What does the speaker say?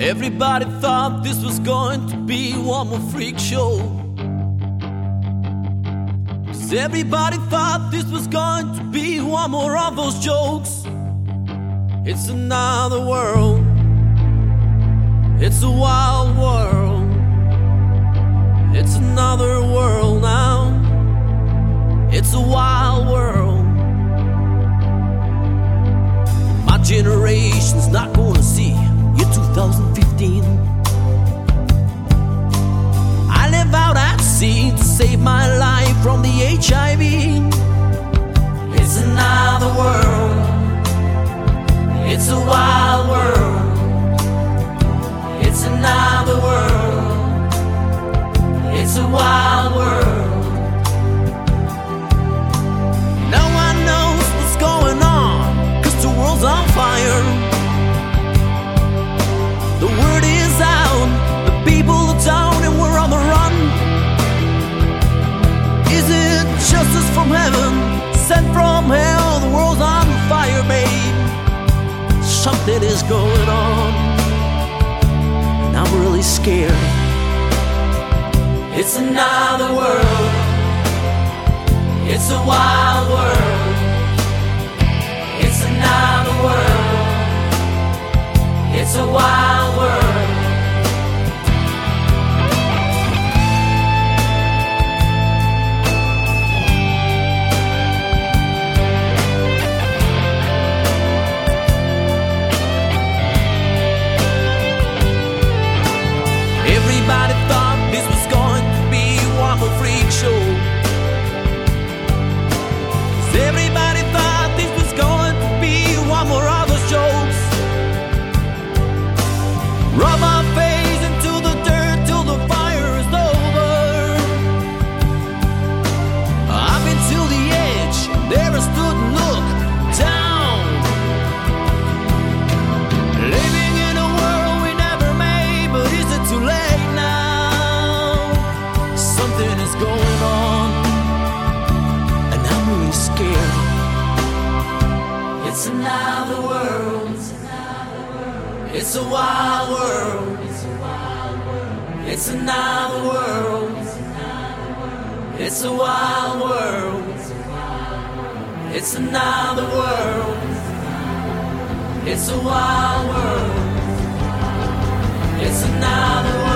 Everybody thought this was going to be one more freak show. 'Cause everybody thought this was going to be one more of those jokes. It's another world. It's a wild world. It's another world now. It's a wild world. My generation's not gonna see year 2015. I live out at sea to save my life from the HIV. It's another world. It's a wild world. It's another world. It's a wild world. No one knows what's going on, 'cause the world's on fire. The word is out, the people are down and we're on the run. Is it justice from heaven, sent from hell? The world's on fire, babe. Something is going on, and I'm really scared. It's another world. It's a wild world. It's another world. It's a wild world. Everybody thought this was going to be one more freak show. 'Cause everybody thought this was going to be one more of those jokes. Rub my face into the dirt till the fire is over. I've been to the edge, there I stood and looked down. Living in a world we never made, but is it too late now? Something is going on, and I'm really scared. It's another world. It's a wild world. It's another world. It's a wild world. It's another world. It's a wild world. It's another world.